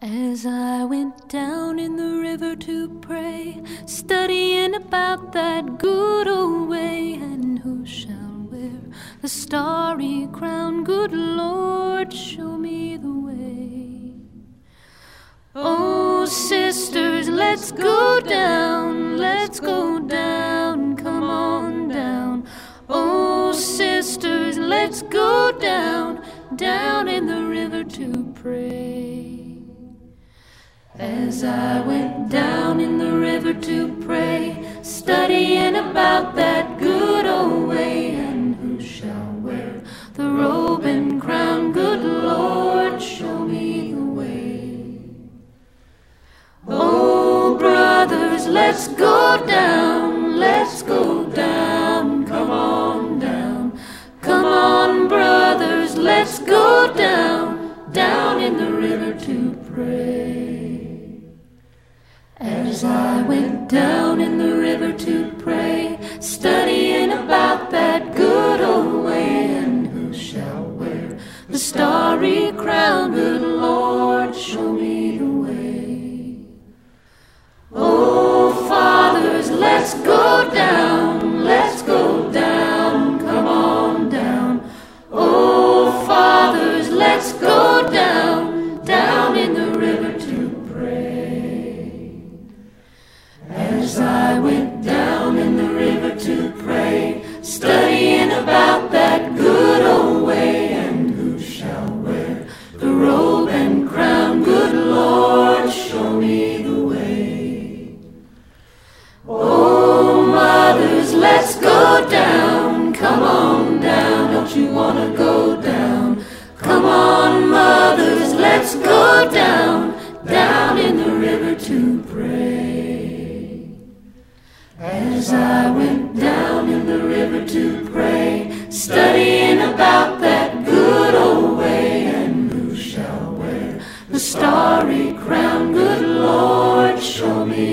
As I went down in the river to pray, studying about that good old way, and who shall wear the starry crown? Good Lord, show me the way. Oh, sisters, let's go down, come on down. Oh, sisters, let's go down in the river to pray. As I went down in the river to pray, studying about that good old way, and who shall wear the robe and crown? Good Lord, show me the way. Oh, brothers, let's go down, come on down. Come on, brothers, let's go down in the river to pray. As I went down in the river to pray, studying about that good old way, and who shall wear the starry crown? Good Lord, show me the way. Oh, fathers, let's go down, come on down. Oh, fathers, let's go down in the river to pray. As I went down in the river to pray, studying about that good old way, and who shall wear the robe and crown? Good Lord, show me the way. Oh, mothers, let's go down, come on down. Don't you want to go down? Come on, mothers, let's go down in the river to pray. As I went down in the river to pray, studying about that good old way, and who shall wear the starry crown? Good Lord, show me